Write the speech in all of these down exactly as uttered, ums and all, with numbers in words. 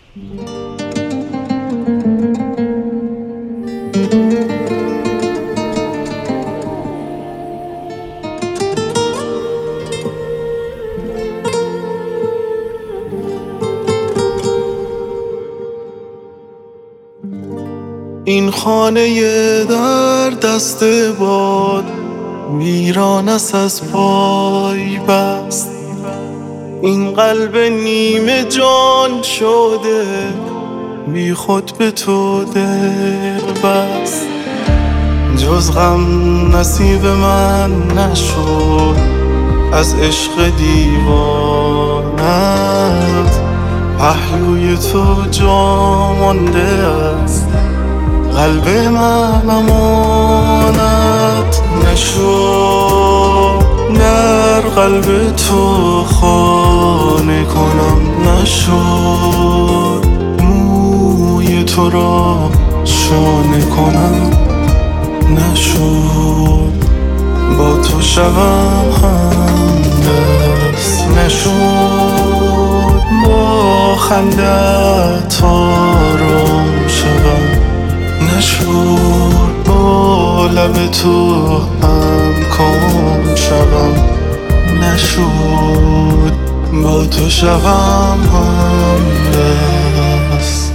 این خانه در دست باد ویران است از پای بست، این قلب نیمه جان شده بی خود به تو دل بست. جز غم نصیب من نشد از عشق دیوانت، پهلوی تو جا مانده است قلب من امانت نشد. در قلب تو خانه کنم نشد، موی تو را شانه کنم نشد، با تو شوم همدست نشد، با خندت آرام شوم نشد، با لب تو هم کام شوم نشد، با تو شوم همدست.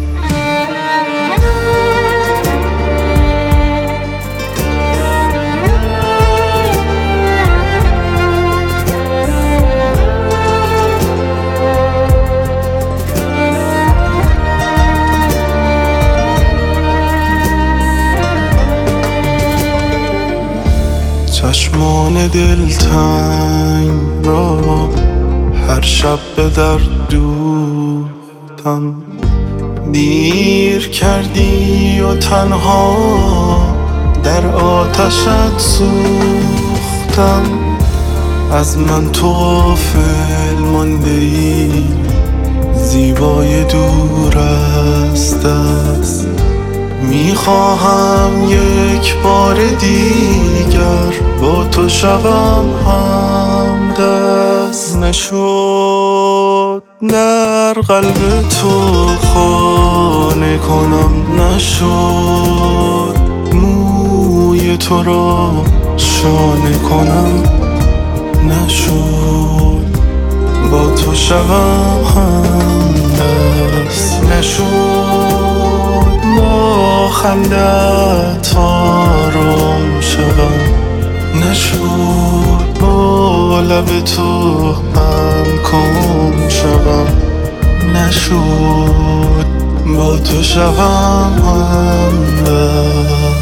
چشمان دلتنگ را هر شب به در دوختم، دیر کردی و تنها در آتشت سوختم. از من تو غافل مانده ای، زیبای دور از دست، میخواهم یک بار دیگر با تو شوم همدست نشد. در قلب تو خانه کنم نشد، موی تو را شانه کنم نشد، با تو شوم همدست نشد، با خندت آرام شوم نشد، با لب تو هم کام شوم نشد، با تو شوم همدست.